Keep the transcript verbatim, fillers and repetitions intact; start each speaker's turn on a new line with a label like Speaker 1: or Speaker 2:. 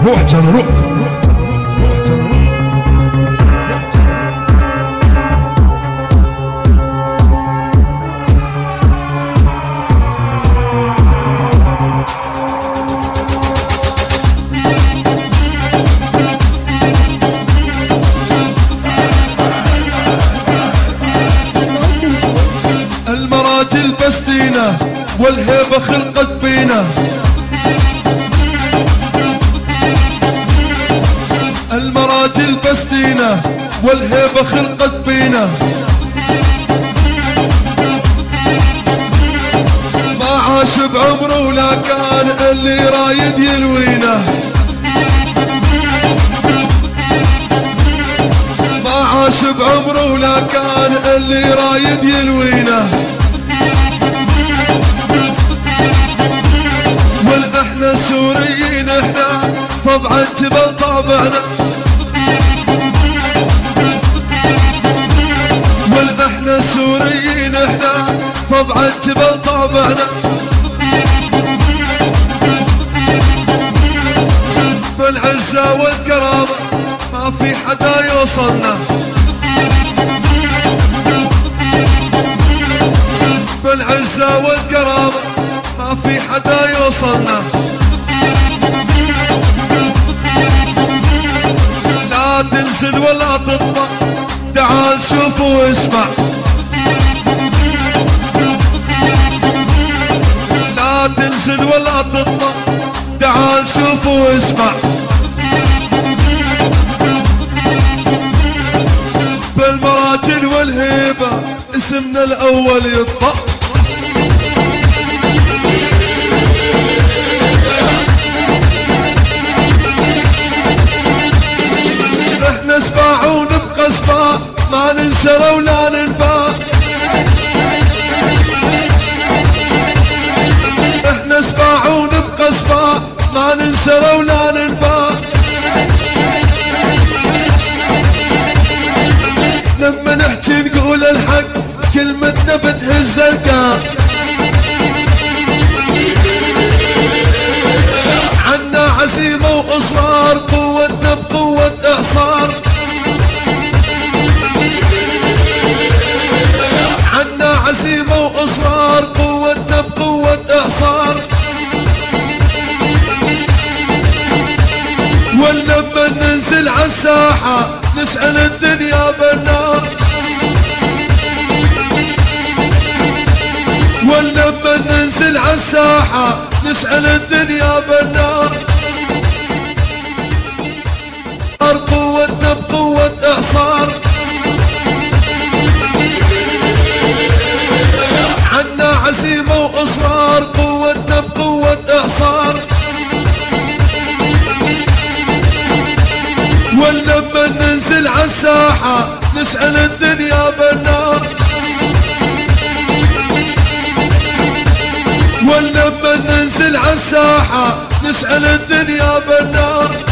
Speaker 1: روح جنى روح المراجل بسدينا والهيبة خلقت بينا، المراجل بسدينا والهيبة خلقت بينا، ما عاش بعمره ولا كان اللي رايد يلوينا، ما عاش بعمره ولا كان اللي رايد يلوينا، والاحنا سوريين احنا طبعا جبل طابعنا، والاحنا سوريين احنا طبعا جبل طابعنا، بالعزة والكرامة ما في حدا يوصلنا، بالعزة والكرامة ما في حدا يوصلنا، لا تنزل ولا تطلع تعال شوف واسمع، لا تنزل ولا تطلع تعال شوف واسمع، بالمراجل والهيبة اسمنا الأول يطلع، احنا سباع ونبقى سباع ما ننشر ولا ننباع، احنا سباع ونبقى سباع ما ننشر ولا ننباع، لما نحكي نقول الحق كلمتنا بتهز القاع، عنا عزيمة وإصرار قوتنا بقوة إعصار، عنا عزيمة وإصرار قوتنا بقوة إعصار، ولما ننزل عالساحة نسأل الدنيا بالنار، ولما ننزل عالساحة نسأل الدنيا بالنار، قوتنا بقوة إعصار، عنا عزيمة وإصرار قوتنا بقوة إعصار، ولما ننزل عالساحة نسأل الدنيا بالنار، ولما ننزل عالساحة نسأل الدنيا بالنار.